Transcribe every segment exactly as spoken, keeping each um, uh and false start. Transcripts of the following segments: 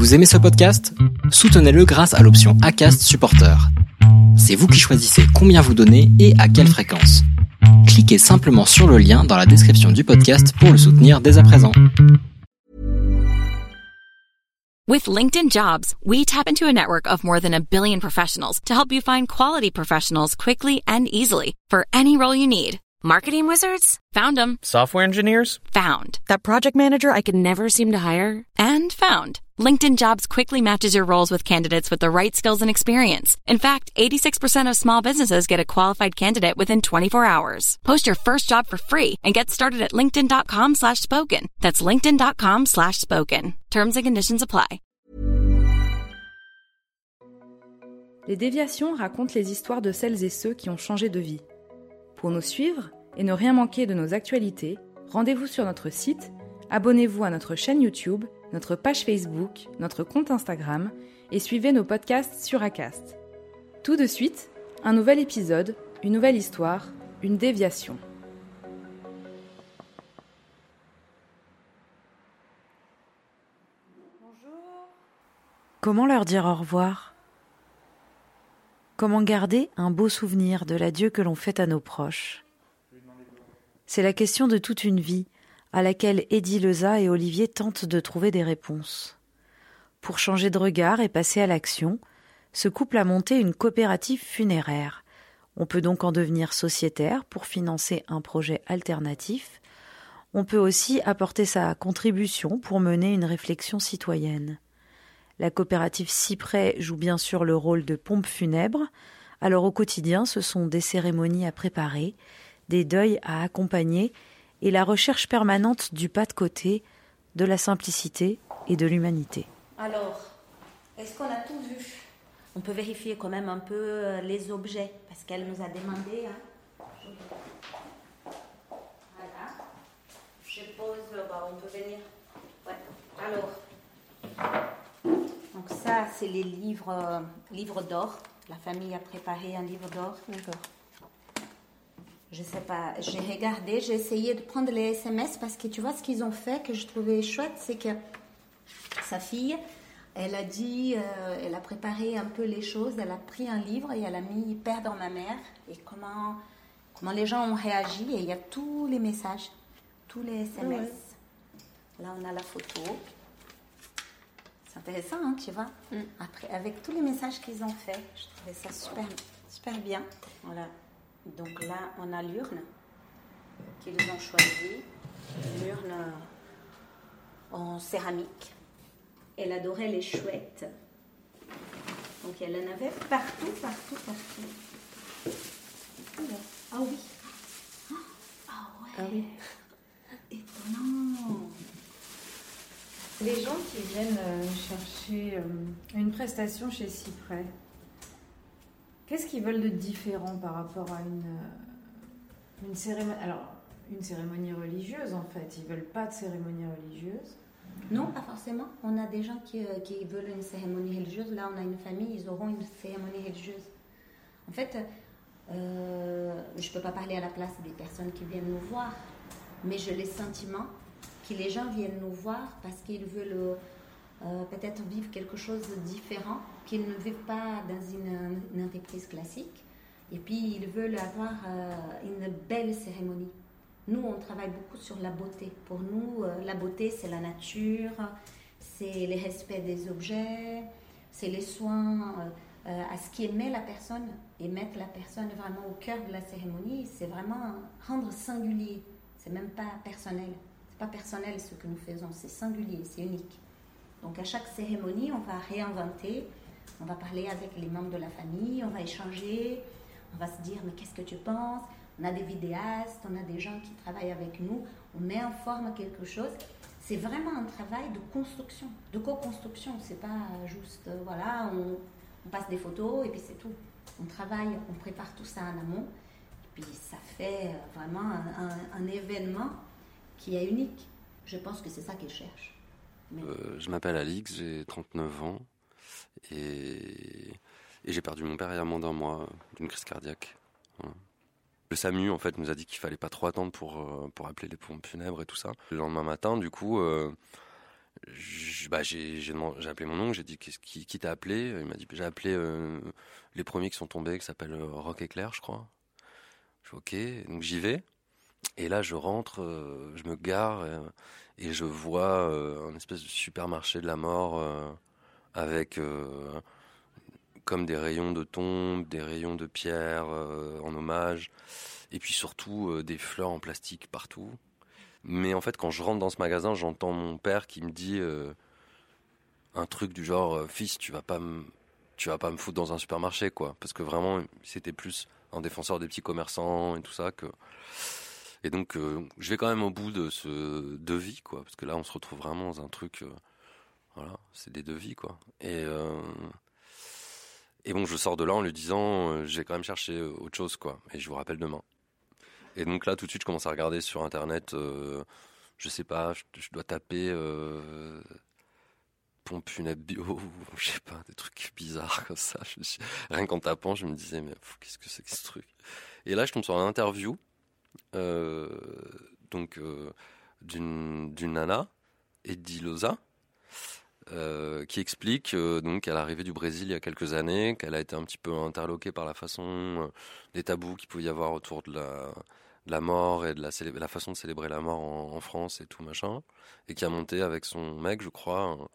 Vous aimez ce podcast ? Soutenez-le grâce à l'option Acast Supporter. C'est vous qui choisissez combien vous donnez et à quelle fréquence. Cliquez simplement sur le lien dans la description du podcast pour le soutenir dès à présent. With LinkedIn Jobs, we tap into a network of more than a billion professionals to help you find quality professionals quickly and easily for any role you need. Marketing wizards? Found them. Software engineers? Found. That project manager I could never seem to hire? And found. LinkedIn Jobs quickly matches your roles with candidates with the right skills and experience. In fact, eighty-six percent of small businesses get a qualified candidate within twenty-four hours. Post your first job for free and get started at linkedin.com slash spoken. That's linkedin.com slash spoken. Terms and conditions apply. Les déviations racontent les histoires de celles et ceux qui ont changé de vie. Pour nous suivre et ne rien manquer de nos actualités, rendez-vous sur notre site, abonnez-vous à notre chaîne YouTube, notre page Facebook, notre compte Instagram et suivez nos podcasts sur Acast. Tout de suite, un nouvel épisode, une nouvelle histoire, une déviation. Bonjour. Comment leur dire au revoir ? Comment garder un beau souvenir de l'adieu que l'on fait à nos proches ? C'est la question de toute une vie, à laquelle Eddie Leza et Olivier tentent de trouver des réponses. Pour changer de regard et passer à l'action, ce couple a monté une coopérative funéraire. On peut donc en devenir sociétaire pour financer un projet alternatif. On peut aussi apporter sa contribution pour mener une réflexion citoyenne. La coopérative Cyprès joue bien sûr le rôle de pompe funèbre. Alors au quotidien, ce sont des cérémonies à préparer, des deuils à accompagner et la recherche permanente du pas de côté, de la simplicité et de l'humanité. Alors, est-ce qu'on a tout vu ? On peut vérifier quand même un peu les objets, parce qu'elle nous a demandé. Hein. Voilà. Je pose, bah, on peut venir. Ouais. Alors, donc ça, c'est les livres, euh, livres d'or. La famille a préparé un livre d'or. D'accord. Je sais pas, j'ai regardé, j'ai essayé de prendre les S M S parce que tu vois ce qu'ils ont fait que je trouvais chouette, c'est que sa fille, elle a dit, euh, elle a préparé un peu les choses, elle a pris un livre et elle a mis Perdre ma mère et comment, comment les gens ont réagi et il y a tous les messages, tous les S M S. Ouais. Là, on a la photo. C'est intéressant, hein, tu vois. Mm. Après, avec tous les messages qu'ils ont fait, je trouvais ça super, super bien. Voilà. Donc là, on a l'urne qu'ils ont choisie, l'urne en céramique. Elle adorait les chouettes. Donc elle en avait partout, partout, partout. Ah oui. Ah ouais. Ah oui. Étonnant. Les gens qui viennent euh, chercher euh, une prestation chez Cyprès, qu'est-ce qu'ils veulent de différent par rapport à une, une cérémonie ? Alors, une cérémonie religieuse, en fait. Ils ne veulent pas de cérémonie religieuse. Non, pas forcément. On a des gens qui, euh, qui veulent une cérémonie religieuse. Là, on a une famille, ils auront une cérémonie religieuse. En fait, euh, je ne peux pas parler à la place des personnes qui viennent nous voir, mais j'ai le sentiment que les gens viennent nous voir parce qu'ils veulent euh, peut-être vivre quelque chose de différent, qu'ils ne vivent pas dans une, une entreprise classique, et puis ils veulent avoir euh, une belle cérémonie. Nous, on travaille beaucoup sur la beauté. Pour nous, euh, la beauté, c'est la nature, c'est le respect des objets, c'est les soins euh, à ce qui met la personne, et mettre la personne vraiment au cœur de la cérémonie, c'est vraiment rendre singulier. C'est même pas personnel. C'est pas personnel ce que nous faisons, c'est singulier, c'est unique. Donc à chaque cérémonie, on va réinventer, on va parler avec les membres de la famille, on va échanger, on va se dire mais qu'est-ce que tu penses ? On a des vidéastes, on a des gens qui travaillent avec nous, on met en forme quelque chose. C'est vraiment un travail de construction, de co-construction. C'est pas juste, euh, voilà, on, on passe des photos et puis c'est tout. On travaille, on prépare tout ça en amont. Et puis ça fait vraiment un, un, un événement qui est unique. Je pense que c'est ça qu'ils cherchent. Mais... Euh, je m'appelle Alix, j'ai trente-neuf ans et, et j'ai perdu mon père il y a moins d'un mois d'une crise cardiaque. Voilà. Le SAMU en fait nous a dit qu'il fallait pas trop attendre pour, euh, pour appeler les pompes funèbres et tout ça. Le lendemain matin, du coup, euh, je, bah, j'ai, j'ai, demandé, j'ai appelé mon oncle, j'ai dit qu'est-ce qui, qui t'a appelé. Il m'a dit j'ai appelé euh, les premiers qui sont tombés, qui s'appellent euh, Rock Éclair, je crois. Je fais ok, donc j'y vais. Et là, je rentre, euh, je me gare euh, et je vois euh, un espèce de supermarché de la mort euh, avec euh, comme des rayons de tombes, des rayons de pierre euh, en hommage, et puis surtout euh, des fleurs en plastique partout. Mais en fait, quand je rentre dans ce magasin, j'entends mon père qui me dit euh, un truc du genre « Fils, tu vas pas me, tu vas pas me foutre dans un supermarché, quoi. » Parce que vraiment, c'était plus un défenseur des petits commerçants et tout ça que... Et donc, euh, je vais quand même au bout de ce devis, quoi. Parce que là, on se retrouve vraiment dans un truc... Euh, voilà, c'est des devis, quoi. Et, euh, et bon, je sors de là en lui disant euh, « J'ai quand même cherché autre chose, quoi. Et je vous rappelle demain. » Et donc là, tout de suite, je commence à regarder sur Internet, euh, je sais pas, je, je dois taper euh, pompe funèbre bio, ou je sais pas, des trucs bizarres comme ça. Je me suis... Rien qu'en tapant, je me disais, mais pff, qu'est-ce que c'est que ce truc? Et là, je tombe sur une interview euh, donc, euh, d'une, d'une nana, Eddie Loza, euh, qui explique euh, donc, qu'à l'arrivée du Brésil il y a quelques années, qu'elle a été un petit peu interloquée par la façon, euh, des tabous qu'il pouvait y avoir autour de la... de la mort et de la, célé- la façon de célébrer la mort en, en France et tout machin, et qui a monté avec son mec, je crois, un,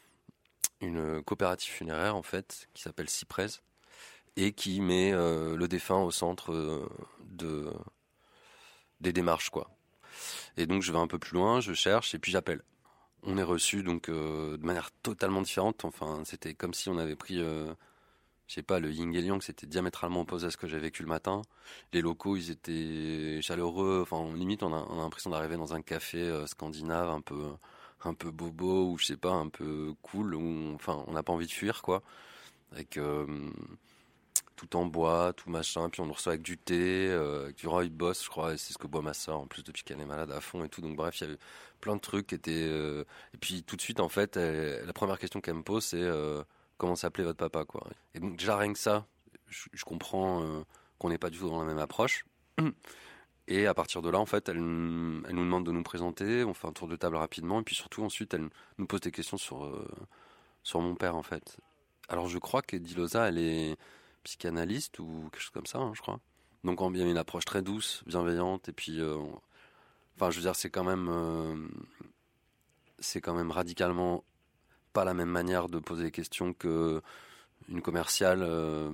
une coopérative funéraire en fait, qui s'appelle Cyprès, et qui met euh, le défunt au centre euh, de, des démarches, quoi. Et donc je vais un peu plus loin, je cherche, et puis j'appelle. On est reçu donc euh, de manière totalement différente, enfin c'était comme si on avait pris... Euh, je sais pas, le yin et le yang, c'était diamétralement opposé à ce que j'ai vécu le matin. Les locaux, ils étaient chaleureux. Enfin, limite, on a, on a l'impression d'arriver dans un café euh, scandinave, un peu, un peu bobo, ou je sais pas, un peu cool, où, on, enfin, on n'a pas envie de fuir, quoi. Avec euh, tout en bois, tout machin. Puis on nous reçoit avec du thé, euh, avec du rooibos, je crois. Et c'est ce que boit ma soeur, en plus, depuis qu'elle est malade à fond et tout. Donc bref, il y avait plein de trucs qui étaient... Euh... Et puis tout de suite, en fait, elle, la première question qu'elle me pose, c'est... Euh, comment s'appelait votre papa, quoi. Et donc déjà rien que ça, je, je comprends euh, qu'on n'est pas du tout dans la même approche. Et à partir de là, en fait, elle, elle nous demande de nous présenter, on fait un tour de table rapidement, et puis surtout ensuite, elle nous pose des questions sur euh, sur mon père, en fait. Alors je crois qu'Eddie Loza, elle est psychanalyste ou quelque chose comme ça, hein, je crois. Donc il y a une approche très douce, bienveillante, et puis, euh, on... enfin, je veux dire, c'est quand même, euh, c'est quand même radicalement pas la même manière de poser les questions que une commerciale. Euh...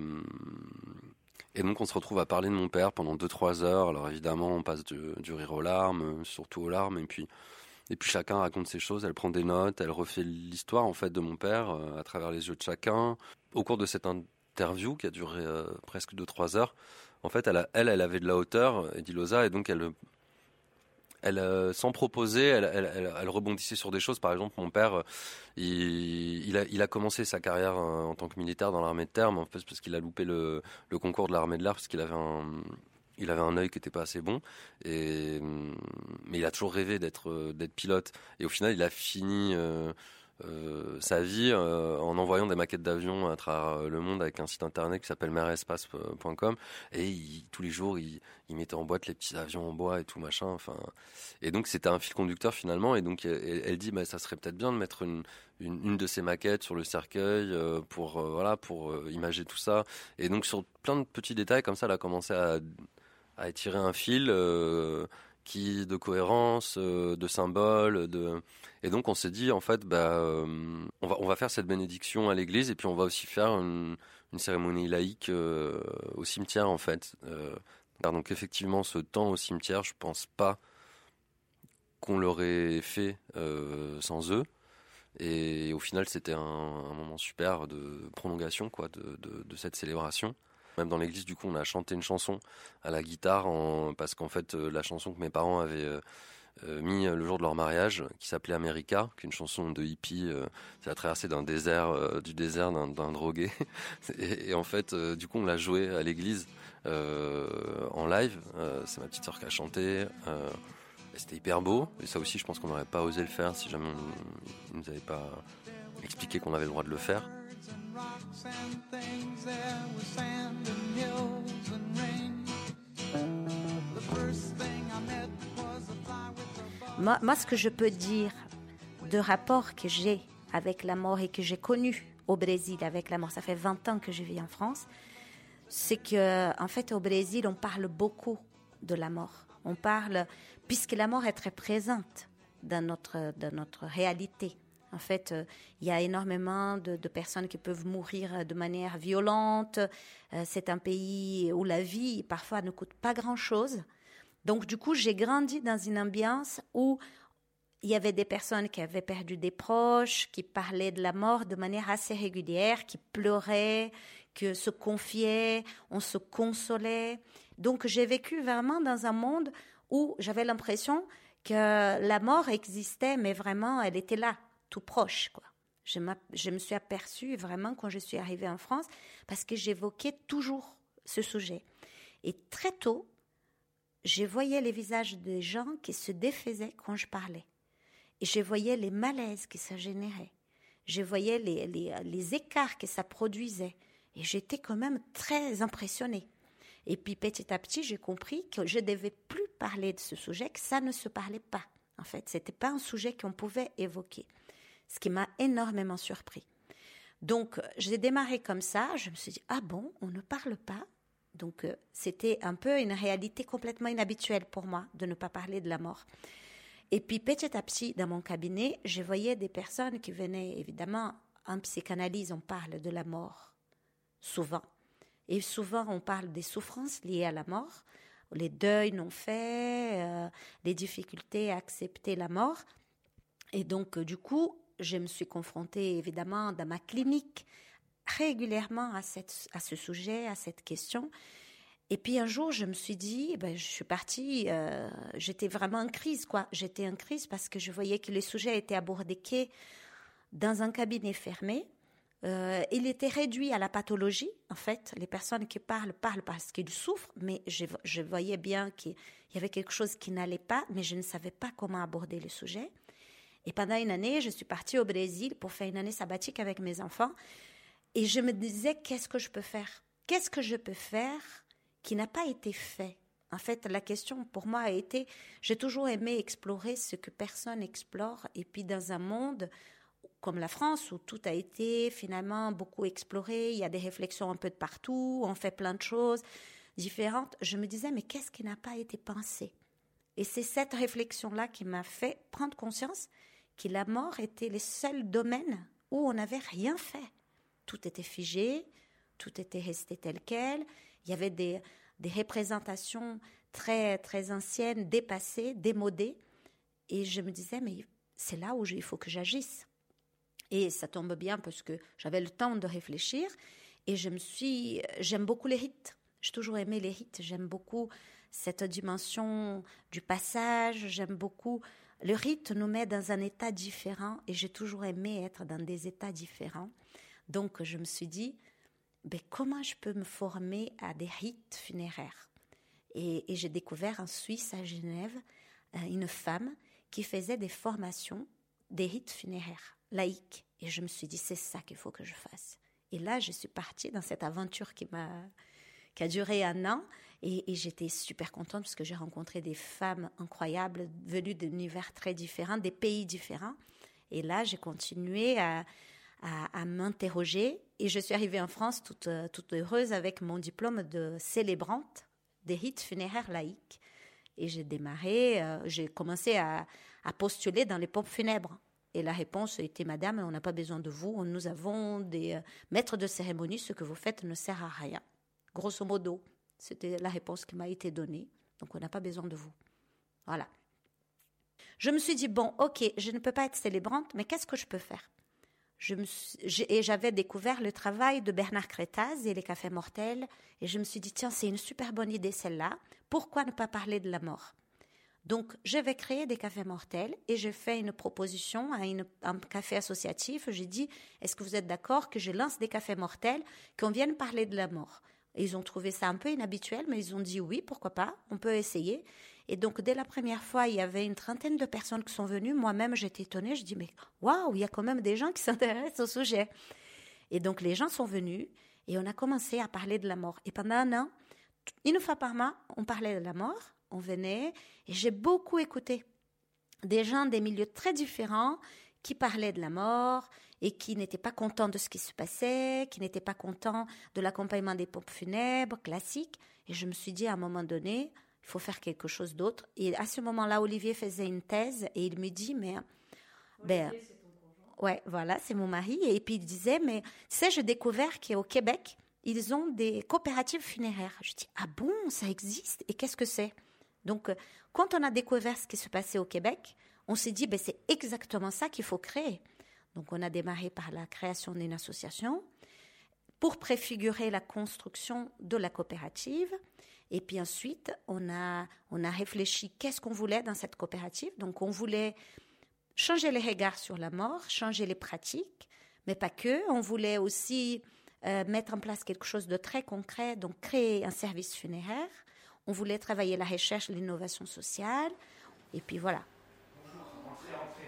Et donc on se retrouve à parler de mon père pendant deux trois heures. Alors évidemment on passe du, du rire aux larmes, surtout aux larmes, et puis et puis chacun raconte ses choses. Elle prend des notes, elle refait l'histoire en fait de mon père euh, à travers les yeux de chacun. Au cours de cette interview qui a duré euh, presque deux trois heures, en fait elle, a, elle elle avait de la hauteur, Eddie Loza, et donc elle Elle, euh, sans proposer, elle, elle, elle, elle rebondissait sur des choses. Par exemple, mon père, il, il, a, il a commencé sa carrière en tant que militaire dans l'armée de terre, mais en fait, parce qu'il a loupé le, le concours de l'armée de l'air, parce qu'il avait un, il avait un œil qui était pas assez bon. Et, mais il a toujours rêvé d'être, d'être pilote. Et au final, il a fini euh, euh, sa vie euh, en envoyant des maquettes d'avions à travers le monde avec un site internet qui s'appelle mer espace point com, et il, tous les jours il, il mettait en boîte les petits avions en bois et tout machin, enfin, et donc c'était un fil conducteur finalement. Et donc elle, elle dit bah ça serait peut-être bien de mettre une, une, une de ces maquettes sur le cercueil euh, pour euh, voilà pour euh, imager tout ça. Et donc sur plein de petits détails comme ça, elle a commencé à, à étirer un fil euh, qui de cohérence, euh, de symboles, de... Et donc on s'est dit en fait bah euh, on va on va faire cette bénédiction à l'église, et puis on va aussi faire une, une cérémonie laïque euh, au cimetière en fait. Euh, donc effectivement ce temps au cimetière, je pense pas qu'on l'aurait fait euh, sans eux. Et au final c'était un, un moment super de prolongation quoi de, de, de cette célébration. Même dans l'église, du coup, on a chanté une chanson à la guitare, en... parce qu'en fait, euh, la chanson que mes parents avaient euh, euh, mis le jour de leur mariage, qui s'appelait America, qui est une chanson de hippie, euh, c'est la traversée d'un désert, euh, du désert d'un, d'un drogué. et, et en fait, euh, du coup, on l'a joué à l'église euh, en live. Euh, c'est ma petite sœur qui a chanté. Euh, et c'était hyper beau. Et ça aussi, je pense qu'on n'aurait pas osé le faire si jamais on, on nous avait pas expliqué qu'on avait le droit de le faire. Moi, moi, ce que je peux dire de rapport que j'ai avec la mort et que j'ai connu au Brésil avec la mort, ça fait vingt ans que je vis en France, c'est que, en fait, au Brésil, on parle beaucoup de la mort. On parle, puisque la mort est très présente dans notre, dans notre réalité. En fait, euh, il y a énormément de, de personnes qui peuvent mourir de manière violente. Euh, c'est un pays où la vie, parfois, ne coûte pas grand-chose. Donc, du coup, j'ai grandi dans une ambiance où il y avait des personnes qui avaient perdu des proches, qui parlaient de la mort de manière assez régulière, qui pleuraient, qui se confiaient, on se consolait. Donc, j'ai vécu vraiment dans un monde où j'avais l'impression que la mort existait, mais vraiment, elle était là, tout proche, quoi. Je, je me suis aperçue vraiment quand je suis arrivée en France, parce que j'évoquais toujours ce sujet. Et très tôt, je voyais les visages des gens qui se défaisaient quand je parlais. Et je voyais les malaises que ça générait. Je voyais les, les, les écarts que ça produisait. Et j'étais quand même très impressionnée. Et puis petit à petit, j'ai compris que je ne devais plus parler de ce sujet, que ça ne se parlait pas. En fait, ce n'était pas un sujet qu'on pouvait évoquer. Ce qui m'a énormément surpris. Donc, j'ai démarré comme ça. Je me suis dit, ah bon, on ne parle pas. Donc, euh, c'était un peu une réalité complètement inhabituelle pour moi de ne pas parler de la mort. Et puis, petit à petit, dans mon cabinet, je voyais des personnes qui venaient, évidemment, en psychanalyse, on parle de la mort, souvent. Et souvent, on parle des souffrances liées à la mort, les deuils non faits, euh, les difficultés à accepter la mort. Et donc, euh, du coup, je me suis confrontée, évidemment, dans ma clinique, régulièrement à, cette, à ce sujet, à cette question. Et puis un jour, je me suis dit, ben, je suis partie, euh, j'étais vraiment en crise, quoi. J'étais en crise parce que je voyais que le sujet était abordé dans un cabinet fermé. Euh, il était réduit à la pathologie, en fait. Les personnes qui parlent, parlent parce qu'ils souffrent, mais je, je voyais bien qu'il y avait quelque chose qui n'allait pas, mais je ne savais pas comment aborder le sujet. Et pendant une année, je suis partie au Brésil pour faire une année sabbatique avec mes enfants. Et je me disais, qu'est-ce que je peux faire? Qu'est-ce que je peux faire qui n'a pas été fait? En fait, la question pour moi a été, j'ai toujours aimé explorer ce que personne explore. Et puis dans un monde comme la France, où tout a été finalement beaucoup exploré, il y a des réflexions un peu de partout, on fait plein de choses différentes, je me disais, mais qu'est-ce qui n'a pas été pensé? Et c'est cette réflexion-là qui m'a fait prendre conscience que la mort était le seul domaine où on n'avait rien fait. Tout était figé, tout était resté tel quel. Il y avait des, des représentations très, très anciennes, dépassées, démodées. Et je me disais, mais c'est là où il faut que j'agisse. Et ça tombe bien parce que j'avais le temps de réfléchir. Et je me suis, j'aime beaucoup les rites. J'ai toujours aimé les rites. J'aime beaucoup cette dimension du passage. J'aime beaucoup. Le rite nous met dans un état différent. Et j'ai toujours aimé être dans des états différents. Donc, je me suis dit, ben, comment je peux me former à des rites funéraires? Et, et j'ai découvert en Suisse, à Genève, une femme qui faisait des formations, des rites funéraires laïques. Et je me suis dit, c'est ça qu'il faut que je fasse. Et là, je suis partie dans cette aventure qui m'a, qui a duré un an. Et, et j'étais super contente parce que j'ai rencontré des femmes incroyables, venues d'univers très différents, des pays différents. Et là, j'ai continué à, à, à m'interroger. Et je suis arrivée en France toute, toute heureuse avec mon diplôme de célébrante des rites funéraires laïques. Et j'ai démarré, euh, j'ai commencé à, à postuler dans les pompes funèbres. Et la réponse était, madame, on n'a pas besoin de vous, nous avons des euh, maîtres de cérémonie, ce que vous faites ne sert à rien. Grosso modo, c'était la réponse qui m'a été donnée. Donc, on n'a pas besoin de vous. Voilà. Je me suis dit, bon, ok, je ne peux pas être célébrante, mais qu'est-ce que je peux faire? Je me suis, j'ai, et j'avais découvert le travail de Bernard Crétaz et les cafés mortels. Et je me suis dit, tiens, c'est une super bonne idée celle-là. Pourquoi ne pas parler de la mort? Donc, je vais créer des cafés mortels et j'ai fait une proposition à une, un café associatif. J'ai dit, est-ce que vous êtes d'accord que je lance des cafés mortels, qu'on vienne parler de la mort? Et ils ont trouvé ça un peu inhabituel, mais ils ont dit oui, pourquoi pas, on peut essayer. Et donc, dès la première fois, il y avait une trentaine de personnes qui sont venues. Moi-même, j'étais étonnée. Je dis, mais waouh, il y a quand même des gens qui s'intéressent au sujet. Et donc, les gens sont venus et on a commencé à parler de la mort. Et pendant un an, une fois par mois, on parlait de la mort, on venait et j'ai beaucoup écouté des gens des milieux très différents qui parlaient de la mort et qui n'étaient pas contents de ce qui se passait, qui n'étaient pas contents de l'accompagnement des pompes funèbres classiques. Et je me suis dit, à un moment donné, il faut faire quelque chose d'autre. Et à ce moment-là, Olivier faisait une thèse et il me dit, mais... ben, Olivier, c'est ton conjoint. ouais, voilà, c'est mon mari. Et puis il disait, mais tu sais, j'ai découvert qu'au Québec, ils ont des coopératives funéraires. Je dis, ah bon, ça existe? Et qu'est-ce que c'est? Donc, quand on a découvert ce qui se passait au Québec, on s'est dit, ben, c'est exactement ça qu'il faut créer. Donc, on a démarré par la création d'une association pour préfigurer la construction de la coopérative. Et puis ensuite, on a, on a réfléchi qu'est-ce qu'on voulait dans cette coopérative. Donc, on voulait changer les regards sur la mort, changer les pratiques, mais pas que. On voulait aussi euh, mettre en place quelque chose de très concret, donc créer un service funéraire. On voulait travailler la recherche, l'innovation sociale. Et puis voilà. Bonjour, entrez, entrez.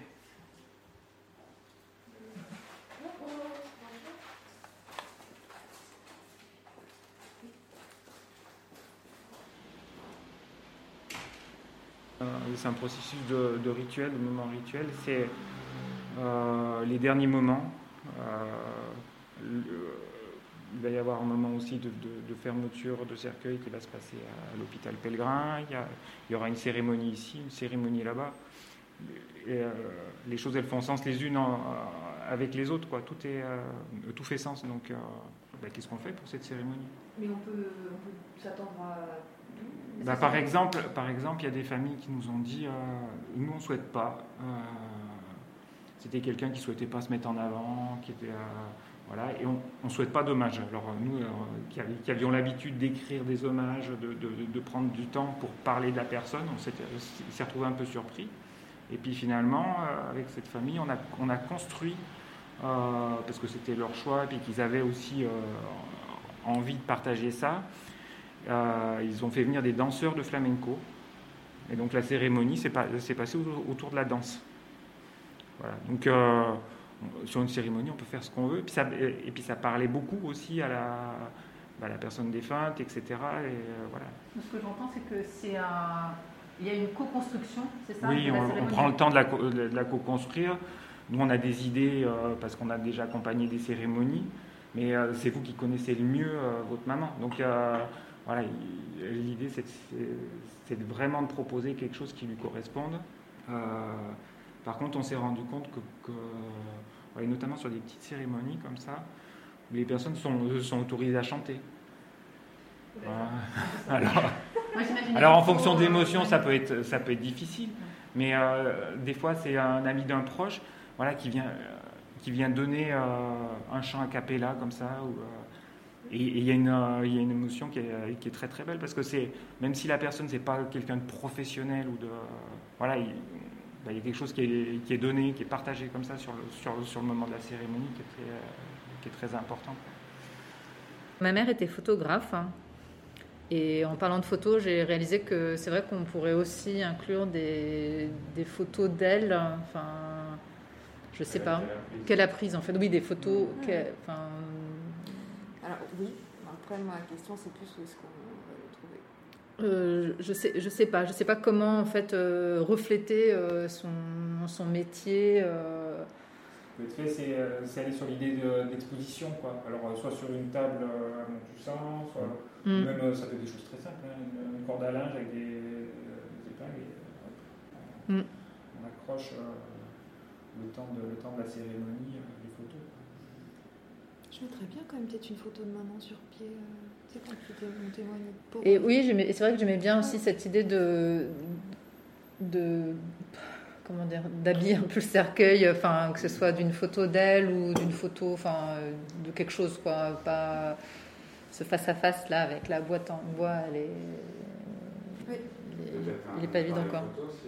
Euh, c'est un processus de, de rituel, de moment rituel. C'est euh, les derniers moments. Euh, le, il va y avoir un moment aussi de, de, de fermeture de cercueil qui va se passer à l'hôpital Pellegrin. Il y, a, il y aura une cérémonie ici, une cérémonie là-bas. Et, euh, les choses, elles font sens les unes en, avec les autres, quoi. Tout, est, euh, tout fait sens. Donc, euh, ben, qu'est-ce qu'on fait pour cette cérémonie? Mais on peut, on peut s'attendre à... Bah, par exemple, par exemple, il y a des familles qui nous ont dit, euh, nous on ne souhaite pas. Euh, c'était quelqu'un qui ne souhaitait pas se mettre en avant, qui était, euh, voilà, et on ne souhaite pas d'hommage. Alors nous, euh, qui, avions, qui avions l'habitude d'écrire des hommages, de, de, de prendre du temps pour parler de la personne, on s'est, s'est retrouvé un peu surpris. Et puis finalement, euh, avec cette famille, on a, on a construit, euh, parce que c'était leur choix, et puis qu'ils avaient aussi euh, envie de partager ça. Euh, ils ont fait venir des danseurs de flamenco. Et donc la cérémonie s'est, pas, s'est passée autour de la danse. Voilà. Donc euh, sur une cérémonie, on peut faire ce qu'on veut. Et puis ça, et puis ça parlait beaucoup aussi à la, bah, la personne défunte, et cetera. Et, euh, voilà. Ce que j'entends, c'est que c'est un... il y a une co-construction, c'est ça? Oui, on, on prend le temps de la, de la co-construire. Nous, on a des idées euh, parce qu'on a déjà accompagné des cérémonies. Mais euh, c'est vous qui connaissez le mieux euh, votre maman. Donc... Euh, Voilà, l'idée, c'est, c'est vraiment de proposer quelque chose qui lui corresponde. Euh, par contre, on s'est rendu compte que, que ouais, notamment sur des petites cérémonies comme ça, où les personnes sont, sont autorisées à chanter. Voilà. Alors, alors, en fonction de l'émotion, ça peut être, ça peut être difficile. Mais euh, des fois, c'est un ami d'un proche, voilà, qui vient, qui vient donner euh, un chant a cappella comme ça. Ou, euh, Et il y, euh, y a une émotion qui est, qui est très très belle parce que c'est, même si la personne c'est pas quelqu'un de professionnel ou de, euh, voilà, il, bah, il y a quelque chose qui est, qui est donné, qui est partagé comme ça sur le, sur, sur le moment de la cérémonie qui est très, euh, qui est très important. Ma mère était photographe hein, et en parlant de photos, j'ai réalisé que c'est vrai qu'on pourrait aussi inclure des, des photos d'elle. Enfin, je sais pas qu'elle a prise en fait. Oui, des photos. Qu'elle, enfin, Alors oui, après ma question c'est plus où est-ce qu'on va le trouver. Euh, je sais, je sais pas, je sais pas comment en fait euh, refléter euh, son, son métier. Euh... Le fait, c'est, c'est aller sur l'idée de, d'exposition, quoi. Alors soit sur une table à Montussan, soit mm. même ça fait des choses très simples, hein, une, une corde à linge avec des, des épingles et euh, mm. on accroche euh, le temps de le temps de la cérémonie euh, les photos. Je mettrais bien quand même peut-être une photo de maman sur pied, euh, tu sais, quand tu témoignes de pauvre. Et oui, j'aimais, c'est vrai que j'aimais bien aussi cette idée de, de comment dire, d'habiller un peu le cercueil, enfin, que ce soit d'une photo d'elle ou d'une photo, enfin, de quelque chose, quoi, pas ce face-à-face là avec la boîte en bois, elle est, oui. il, est, il est pas évident, quoi.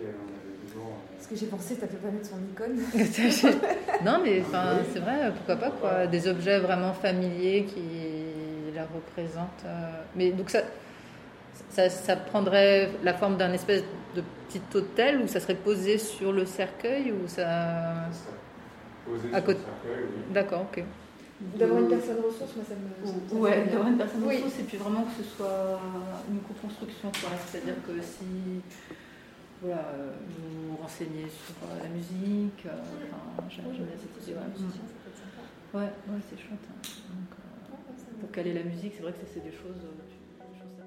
Parce que j'ai pensé, t'as peut pas mettre son icône. Non, mais enfin, c'est vrai, pourquoi pas, quoi. Des objets vraiment familiers qui la représentent. Euh, mais donc ça, ça, ça prendrait la forme d'un espèce de petit hôtel où ça serait posé sur le cercueil ou ça. Posé à sur côté. le cercueil, oui. D'accord, ok. D'avoir une personne ressource, moi ça me. Ça me ouais, d'avoir une personne ressource oui. et puis vraiment que ce soit une co-construction, quoi. C'est-à-dire que si. voilà, euh, vous renseigner sur euh, la musique. Euh, enfin, j'aime, j'aime bien cette idée. Ouais, mmh. ouais, ouais, c'est chouette. Hein. Donc, euh, pour caler la musique, c'est vrai que c'est, c'est des choses. Euh, des choses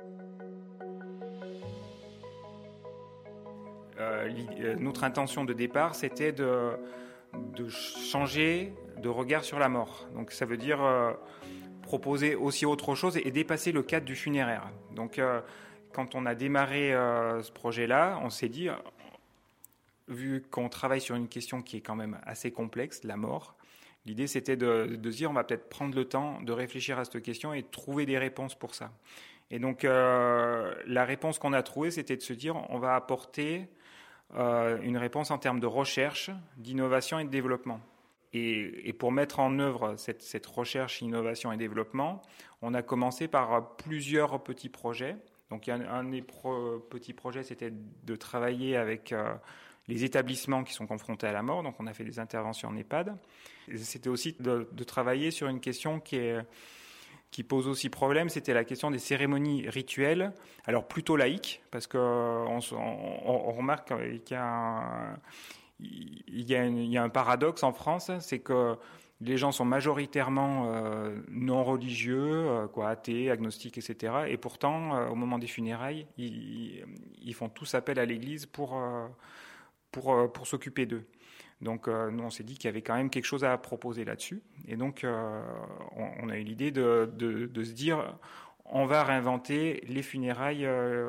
euh, notre intention de départ, c'était de, de changer de regard sur la mort. Donc, ça veut dire euh, proposer aussi autre chose et, et dépasser le cadre du funéraire. Donc, euh, quand on a démarré euh, ce projet-là, on s'est dit, vu qu'on travaille sur une question qui est quand même assez complexe, la mort, l'idée c'était de, de se dire on va peut-être prendre le temps de réfléchir à cette question et trouver des réponses pour ça. Et donc euh, la réponse qu'on a trouvée, c'était de se dire on va apporter euh, une réponse en termes de recherche, d'innovation et de développement. Et, et pour mettre en œuvre cette, cette recherche, innovation et développement, on a commencé par plusieurs petits projets. Donc, un, un des pro, petits projets, c'était de travailler avec euh, les établissements qui sont confrontés à la mort. Donc, on a fait des interventions en EHPAD. Et c'était aussi de, de travailler sur une question qui, est, qui pose aussi problème. C'était la question des cérémonies rituelles. Alors, plutôt laïques, parce qu'on on, on remarque qu'il y a un, il y a, une, il y a un paradoxe en France, c'est que les gens sont majoritairement euh, non religieux, euh, quoi, athées, agnostiques, et cetera. Et pourtant, euh, au moment des funérailles, ils, ils font tous appel à l'Église pour euh, pour euh, pour s'occuper d'eux. Donc, euh, nous, on s'est dit qu'il y avait quand même quelque chose à proposer là-dessus. Et donc, euh, on, on a eu l'idée de, de de se dire, on va réinventer les funérailles. Euh,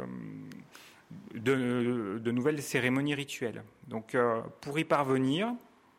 de, de nouvelles cérémonies rituelles. Donc, euh, pour y parvenir,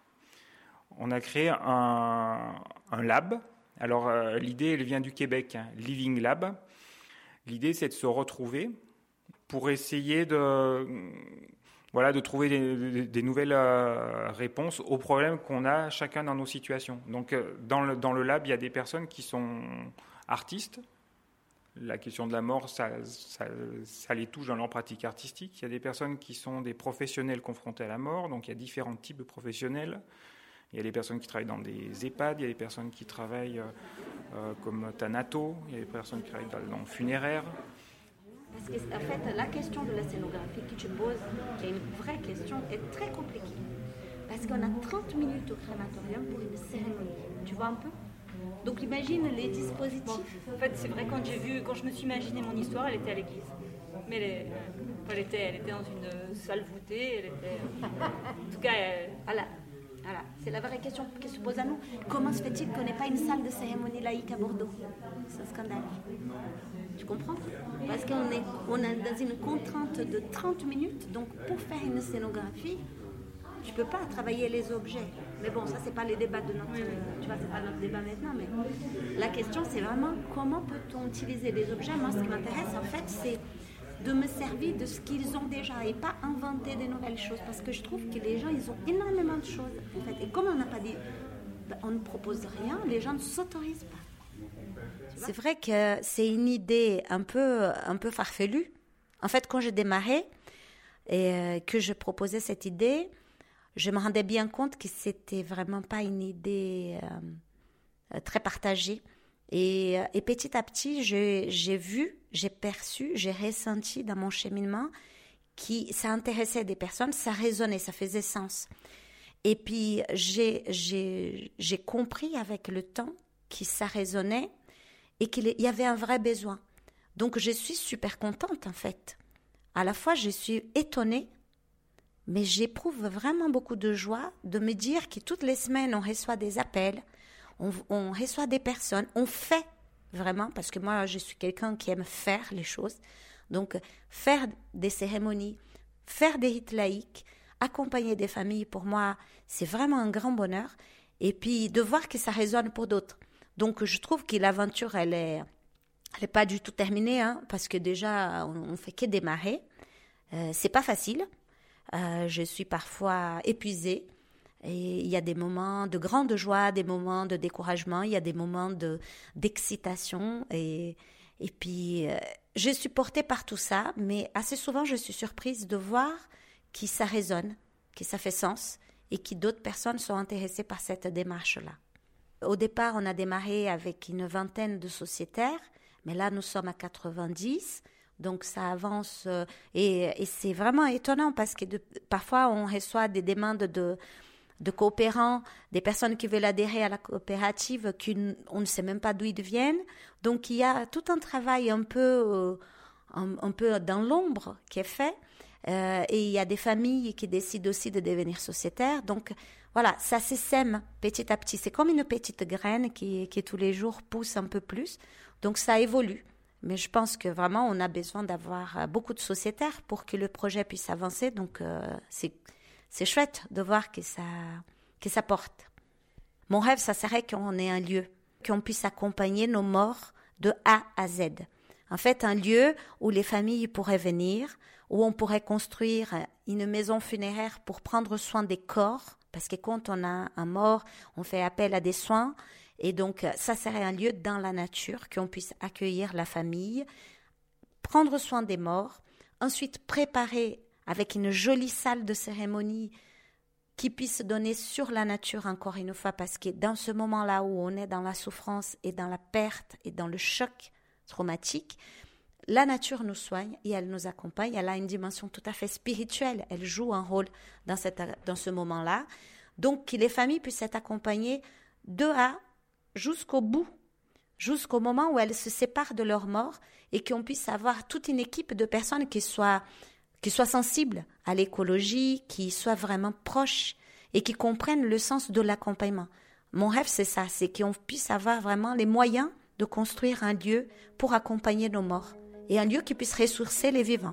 on a créé un, un lab. Alors, euh, l'idée, elle vient du Québec, hein, Living Lab. L'idée, c'est de se retrouver pour essayer de, voilà, de trouver des, des, des nouvelles euh, réponses aux problèmes qu'on a chacun dans nos situations. Donc, euh, dans le, dans le lab, il y a des personnes qui sont artistes. La question de la mort, ça, ça, ça les touche dans leur pratique artistique. Il y a des personnes qui sont des professionnels confrontés à la mort, donc il y a différents types de professionnels. Il y a des personnes qui travaillent dans des EHPAD, il y a des personnes qui travaillent euh, comme Thanato, il y a des personnes qui travaillent dans, dans le funéraire. Parce que, en fait, la question de la scénographie que tu poses, qui est une vraie question, est très compliquée. Parce qu'on a trente minutes au crématorium pour une cérémonie. Tu vois un peu ? Donc imagine les dispositifs. En fait, c'est vrai, quand j'ai vu, quand je me suis imaginé mon histoire, elle était à l'église. Mais elle, est, elle, était, elle était dans une salle voûtée. Elle était, en tout cas, elle... voilà. Voilà. C'est la vraie question qui se pose à nous. Comment se fait-il qu'on n'ait pas une salle de cérémonie laïque à Bordeaux ? C'est un scandale. Tu comprends ? Parce qu'on est, on est dans une contrainte de trente minutes. Donc pour faire une scénographie, tu peux pas travailler les objets. Mais bon, ça c'est pas les débats de notre, tu vois, c'est pas notre débat maintenant. Mais la question c'est vraiment comment peut-on utiliser les objets. Moi, ce qui m'intéresse en fait, c'est de me servir de ce qu'ils ont déjà et pas inventer des nouvelles choses. Parce que je trouve que les gens, ils ont énormément de choses en fait. Et comme on n'a pas dit, on ne propose rien, les gens ne s'autorisent pas. C'est vrai que c'est une idée un peu, un peu farfelue. En fait, quand j'ai démarré et que je proposais cette idée, je me rendais bien compte que c'était vraiment pas une idée euh, très partagée. Et, et petit à petit, j'ai, j'ai vu, j'ai perçu, j'ai ressenti dans mon cheminement que ça intéressait des personnes, ça résonnait, ça faisait sens. Et puis, j'ai, j'ai, j'ai compris avec le temps que ça résonnait et qu'il y avait un vrai besoin. Donc, je suis super contente, en fait. À la fois, je suis étonnée, mais j'éprouve vraiment beaucoup de joie de me dire que toutes les semaines, on reçoit des appels, on, on reçoit des personnes, on fait vraiment, parce que moi, je suis quelqu'un qui aime faire les choses. Donc, faire des cérémonies, faire des rites laïques, accompagner des familles, pour moi, c'est vraiment un grand bonheur. Et puis, de voir que ça résonne pour d'autres. Donc, je trouve que l'aventure, elle est, elle est pas du tout terminée, hein, parce que déjà, on, on fait que démarrer. Euh, c'est pas facile. Euh, je suis parfois épuisée et il y a des moments de grande joie, des moments de découragement, il y a des moments de d'excitation et et puis euh, je suis portée par tout ça, mais assez souvent je suis surprise de voir que ça résonne, que ça fait sens et que d'autres personnes sont intéressées par cette démarche-là. Au départ, on a démarré avec une vingtaine de sociétaires, mais là nous sommes à quatre-vingt-dix. Donc ça avance euh, et, et c'est vraiment étonnant parce que de, parfois on reçoit des demandes de, de coopérants, des personnes qui veulent adhérer à la coopérative, qu'on ne sait même pas d'où ils viennent. Donc il y a tout un travail un peu, euh, un, un peu dans l'ombre qui est fait. Euh, et il y a des familles qui décident aussi de devenir sociétaires. Donc voilà, ça s'essaime petit à petit. C'est comme une petite graine qui, qui tous les jours pousse un peu plus. Donc ça évolue. Mais je pense que vraiment, on a besoin d'avoir beaucoup de sociétaires pour que le projet puisse avancer. Donc, euh, c'est, c'est chouette de voir que ça, que ça porte. Mon rêve, ça serait qu'on ait un lieu, qu'on puisse accompagner nos morts de A à Z. En fait, un lieu où les familles pourraient venir, où on pourrait construire une maison funéraire pour prendre soin des corps. Parce que quand on a un mort, on fait appel à des soins. Et donc, ça serait un lieu dans la nature, qu'on puisse accueillir la famille, prendre soin des morts, ensuite préparer avec une jolie salle de cérémonie qui puisse donner sur la nature encore une fois, parce que dans ce moment-là où on est dans la souffrance et dans la perte et dans le choc traumatique, la nature nous soigne et elle nous accompagne. Elle a une dimension tout à fait spirituelle. Elle joue un rôle dans, cette, dans ce moment-là. Donc, que les familles puissent être accompagnées de A jusqu'au bout, jusqu'au moment où elles se séparent de leur mort et qu'on puisse avoir toute une équipe de personnes qui soient, qui soient sensibles à l'écologie, qui soient vraiment proches et qui comprennent le sens de l'accompagnement. Mon rêve, c'est ça, c'est qu'on puisse avoir vraiment les moyens de construire un lieu pour accompagner nos morts et un lieu qui puisse ressourcer les vivants.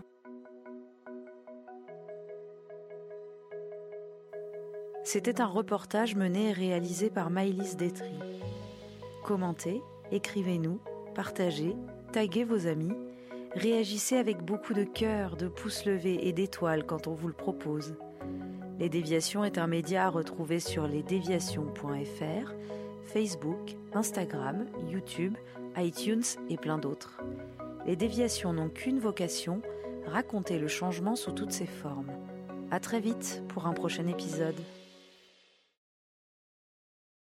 C'était un reportage mené et réalisé par Maëlys Détry. Commentez, écrivez-nous, partagez, taguez vos amis, réagissez avec beaucoup de cœur, de pouces levés et d'étoiles quand on vous le propose. Les Déviations est un média à retrouver sur lesdéviations point f r, Facebook, Instagram, YouTube, iTunes et plein d'autres. Les Déviations n'ont qu'une vocation, raconter le changement sous toutes ses formes. À très vite pour un prochain épisode.